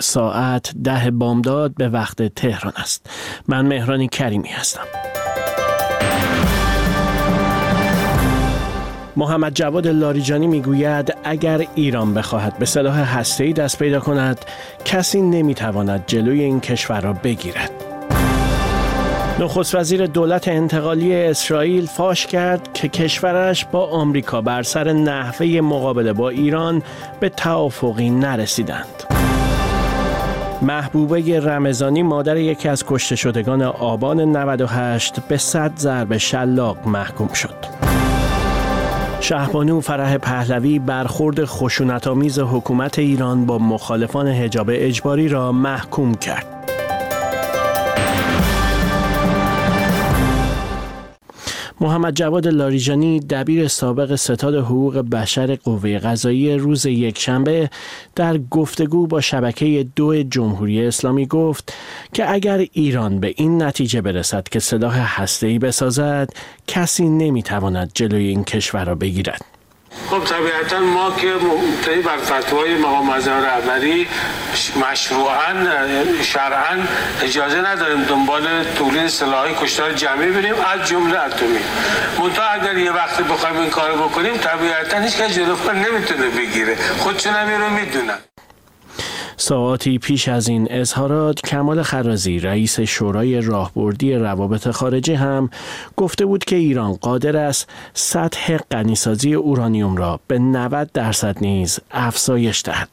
ساعت 10 بامداد به وقت تهران است. من مهران کریمی هستم. محمد جواد لاریجانی میگوید اگر ایران بخواهد به سلاح هسته‌ای دست پیدا کند، کسی نمیتواند جلوی این کشور را بگیرد. نخست وزیر دولت انتقالی اسرائیل فاش کرد که کشورش با آمریکا بر سر نحوه مقابله با ایران به توافقی نرسیدند. محبوبه رمضانی مادر یکی از کشته شدگان آبان 98 به 100 ضرب شلاق محکوم شد. شهبانو فرح پهلوی برخورد خشونت‌آمیز حکومت ایران با مخالفان حجاب اجباری را محکوم کرد. محمد جواد لاریجانی دبیر سابق ستاد حقوق بشر قوه قضاییه روز یکشنبه در گفتگو با شبکه 2 جمهوری اسلامی گفت که اگر ایران به این نتیجه برسد که سلاح هسته‌ای بسازد، کسی نمیتواند جلوی این کشور را بگیرد. خب طبیعتا ما که مبتنی بر فتوای مقام معظم رهبری مشروعاً شرعاً اجازه نداریم دنبال تولید سلاح‌های کشتار جمعی بریم از جمله اتمی. منتها اگر یه وقتی بخوایم این کارو بکنیم طبیعتا هیچ کس جلوی نمیتونه بگیره. خودشون هم رو میدونن. ساعاتی پیش از این اظهارات کمال خرازی رئیس شورای راهبردی روابط خارجه هم گفته بود که ایران قادر است سطح غنیسازی اورانیوم را به 90% نیز افزایش دهد.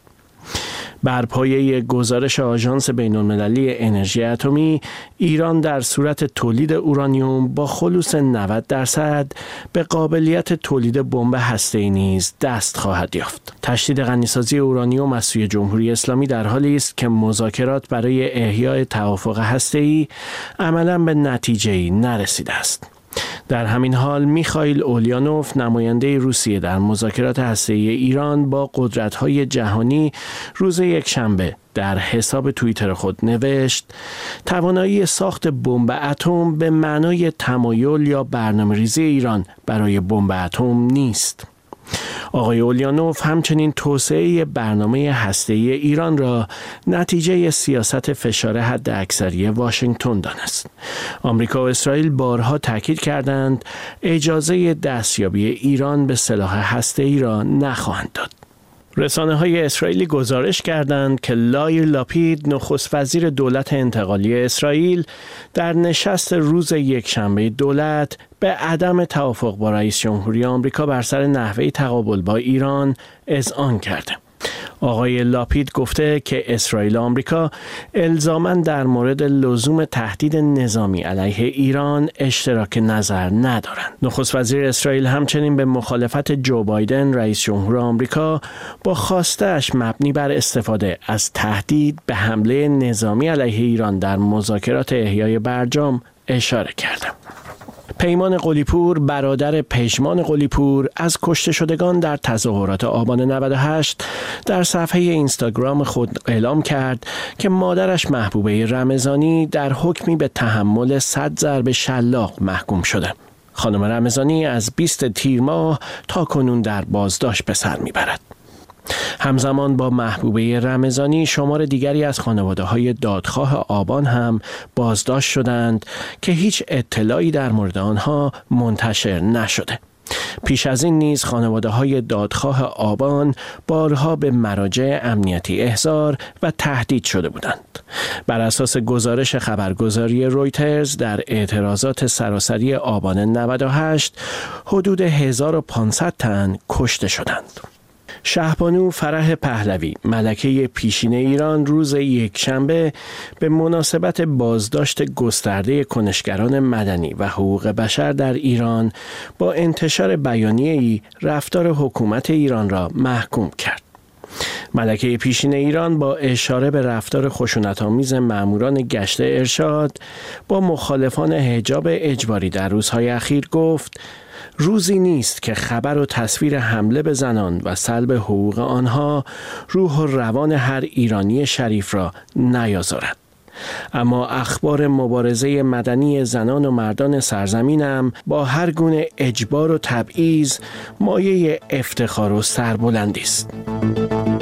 بر پایه گزارش آژانس بین‌المللی انرژی اتمی، ایران در صورت تولید اورانیوم با خلوص 90% به قابلیت تولید بمب هسته‌ای نیز دست خواهد یافت. تشدید غنیسازی اورانیوم از سوی جمهوری اسلامی در حالی است که مذاکرات برای احیای توافق هسته‌ای عملاً به نتیجه‌ای نرسیده است. در همین حال میخائیل اولیانوف نماینده روسیه در مذاکرات هسته‌ای ایران با قدرت‌های جهانی روز یکشنبه در حساب توییتر خود نوشت توانایی ساخت بمب اتم به معنای تمایل یا برنامه‌ریزی ایران برای بمب اتم نیست. آقای اولیانوف همچنین توسعه برنامه هسته‌ای ایران را نتیجه سیاست فشار حداکثری واشنگتن دانست. آمریکا و اسرائیل بارها تاکید کردند اجازه دستیابی ایران به سلاح هسته‌ای را نخواهند داد. رسانه‌های اسرائیلی گزارش کردند که یائیر لاپید نخست وزیر دولت انتقالی اسرائیل در نشست روز یکشنبه دولت به عدم توافق با رئیس جمهوری آمریکا بر سر نحوه تقابل با ایران اذعان کرده. آقای لاپید گفته که اسرائیل و آمریکا الزاماً در مورد لزوم تهدید نظامی علیه ایران اشتراک نظر ندارند. نخست وزیر اسرائیل همچنین به مخالفت جو بایدن رئیس جمهور آمریکا با خواسته‌اش مبنی بر استفاده از تهدید به حمله نظامی علیه ایران در مذاکرات احیای برجام اشاره کرده. پیمان قلی‌پور برادر پژمان قلی‌پور از کشته شدگان در تظاهرات آبان 98 در صفحه اینستاگرام خود اعلام کرد که مادرش محبوبه رمضانی در حکمی به تحمل 100 ضرب شلاق محکوم شده. خانم رمضانی از 20 تیر ماه تا کنون در بازداشت به سر میبرد. همزمان با محبوبه رمضانی شمار دیگری از خانواده‌های دادخواه آبان هم بازداشت شدند که هیچ اطلاعی در مورد آنها منتشر نشده. پیش از این نیز خانواده‌های دادخواه آبان بارها به مراجع امنیتی احضار و تهدید شده بودند. بر اساس گزارش خبرگزاری رویترز در اعتراضات سراسری آبان 98 حدود 1500 تن کشته شدند. شهبانو فرح پهلوی ملکه پیشین ایران روز یکشنبه به مناسبت بازداشت گسترده کنشگران مدنی و حقوق بشر در ایران با انتشار بیانیه‌ای رفتار حکومت ایران را محکوم کرد. ملکه پیشین ایران با اشاره به رفتار خشونت‌آمیز ماموران گشت ارشاد با مخالفان حجاب اجباری در روزهای اخیر گفت روزی نیست که خبر و تصویر حمله به زنان و سلب حقوق آنها روح و روان هر ایرانی شریف را نیازارد. اما اخبار مبارزه مدنی زنان و مردان سرزمینم با هر گونه اجبار و تبعیض مایه افتخار و سربلندی است.